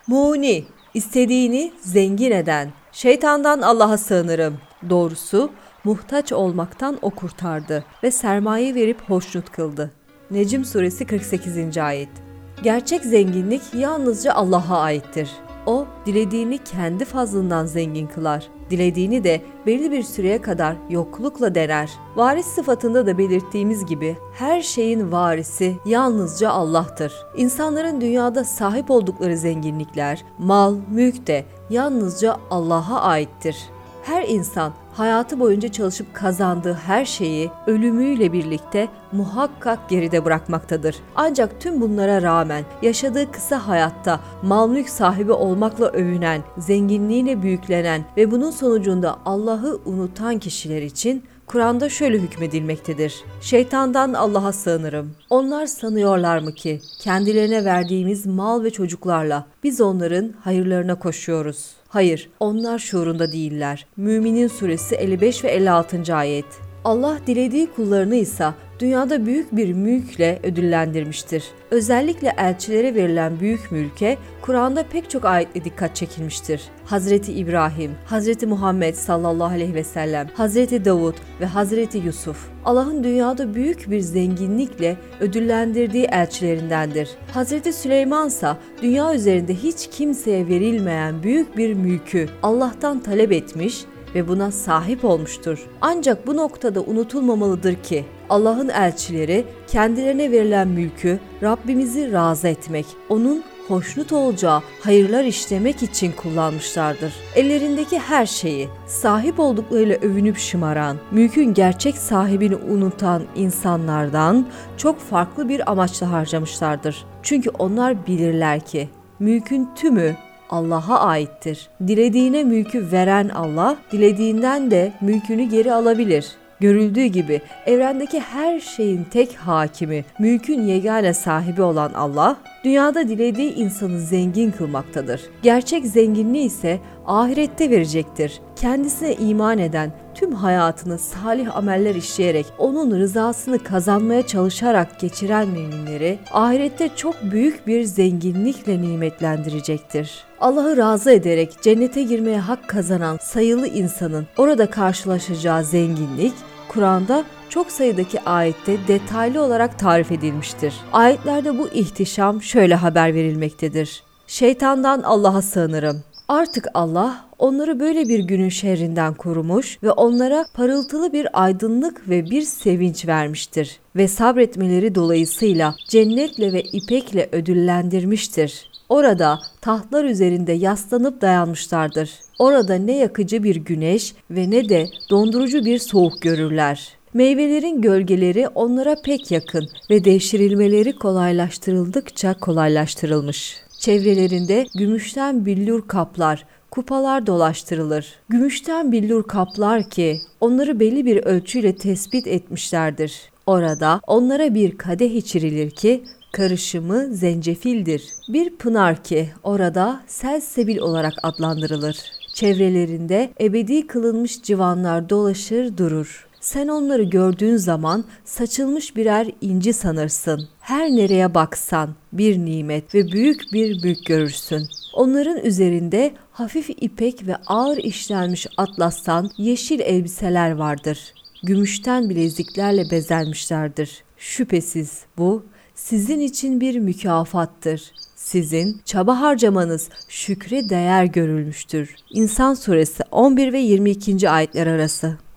Muni, istediğini zengin eden. Şeytandan Allah'a sığınırım. Doğrusu muhtaç olmaktan o kurtardı ve sermaye verip hoşnut kıldı. Necm suresi 48. ayet. Gerçek zenginlik yalnızca Allah'a aittir. O, dilediğini kendi fazlından zengin kılar. Dilediğini de belli bir süreye kadar yoklukla dener. Varis sıfatında da belirttiğimiz gibi her şeyin varisi yalnızca Allah'tır. İnsanların dünyada sahip oldukları zenginlikler, mal, mülk de yalnızca Allah'a aittir. Her insan hayatı boyunca çalışıp kazandığı her şeyi ölümüyle birlikte muhakkak geride bırakmaktadır. Ancak tüm bunlara rağmen yaşadığı kısa hayatta mal mülk sahibi olmakla övünen, zenginliğiyle büyüklenen ve bunun sonucunda Allah'ı unutan kişiler için Kur'an'da şöyle hükmedilmektedir. Şeytandan Allah'a sığınırım. Onlar sanıyorlar mı ki kendilerine verdiğimiz mal ve çocuklarla biz onların hayırlarına koşuyoruz? Hayır, onlar şuurunda değiller. Müminin suresi 55 ve 56. ayet. Allah dilediği kullarını ise dünyada büyük bir mülkle ödüllendirmiştir. Özellikle elçilere verilen büyük mülke Kur'an'da pek çok ayetle dikkat çekilmiştir. Hazreti İbrahim, Hazreti Muhammed sallallahu aleyhi ve sellem, Hazreti Davud ve Hazreti Yusuf, Allah'ın dünyada büyük bir zenginlikle ödüllendirdiği elçilerindendir. Hazreti Süleyman ise dünya üzerinde hiç kimseye verilmeyen büyük bir mülkü Allah'tan talep etmiş ve buna sahip olmuştur. Ancak bu noktada unutulmamalıdır ki Allah'ın elçileri kendilerine verilen mülkü Rabbimizi razı etmek, onun hoşnut olacağı hayırlar işlemek için kullanmışlardır. Ellerindeki her şeyi sahip olduklarıyla övünüp şımaran, mülkün gerçek sahibini unutan insanlardan çok farklı bir amaçla harcamışlardır. Çünkü onlar bilirler ki mülkün tümü Allah'a aittir. Dilediğine mülkü veren Allah, dilediğinden de mülkünü geri alabilir. Görüldüğü gibi evrendeki her şeyin tek hakimi, mülkün yegane sahibi olan Allah, dünyada dilediği insanı zengin kılmaktadır. Gerçek zenginliği ise ahirette verecektir. Kendisine iman eden, tüm hayatını salih ameller işleyerek onun rızasını kazanmaya çalışarak geçiren müminleri ahirette çok büyük bir zenginlikle nimetlendirecektir. Allah'ı razı ederek cennete girmeye hak kazanan sayılı insanın orada karşılaşacağı zenginlik, Kur'an'da çok sayıdaki ayette detaylı olarak tarif edilmiştir. Ayetlerde bu ihtişam şöyle haber verilmektedir. Şeytandan Allah'a sığınırım. Artık Allah onları böyle bir günün şerrinden korumuş ve onlara parıltılı bir aydınlık ve bir sevinç vermiştir. Ve sabretmeleri dolayısıyla cennetle ve ipekle ödüllendirmiştir. Orada tahtlar üzerinde yaslanıp dayanmışlardır. Orada ne yakıcı bir güneş ve ne de dondurucu bir soğuk görürler. Meyvelerin gölgeleri onlara pek yakın ve devşirilmeleri kolaylaştırıldıkça kolaylaştırılmış. Çevrelerinde gümüşten billur kaplar, kupalar dolaştırılır. Gümüşten billur kaplar ki onları belli bir ölçüyle tespit etmişlerdir. Orada onlara bir kadeh içirilir ki karışımı zencefildir. Bir pınar ki orada selsebil olarak adlandırılır. Çevrelerinde ebedi kılınmış civanlar dolaşır durur. Sen onları gördüğün zaman saçılmış birer inci sanırsın. Her nereye baksan bir nimet ve büyük bir mülk görürsün. Onların üzerinde hafif ipek ve ağır işlenmiş atlastan yeşil elbiseler vardır. Gümüşten bileziklerle bezenmişlerdir. Şüphesiz bu sizin için bir mükafattır. Sizin çaba harcamanız şükre değer görülmüştür. İnsan suresi 11 ve 22. ayetler arası.